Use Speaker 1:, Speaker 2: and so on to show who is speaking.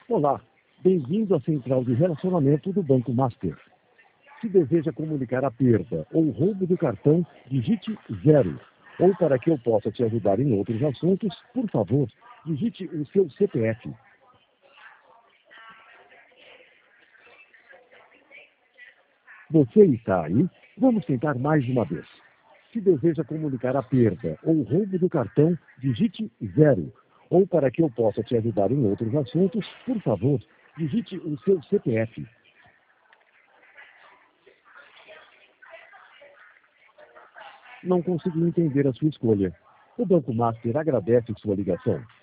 Speaker 1: Olá, bem-vindo à central de relacionamento do Banco Master. Se deseja comunicar a perda ou roubo do cartão, digite 0. Ou para que eu possa te ajudar em outros assuntos, por favor, digite o seu CPF. Você está aí? Vamos tentar mais uma vez. Se deseja comunicar a perda ou roubo do cartão, digite 0. Ou para que eu possa te ajudar em outros assuntos, por favor, digite o seu CPF. Não consegui entender a sua escolha. O Banco Master agradece sua ligação.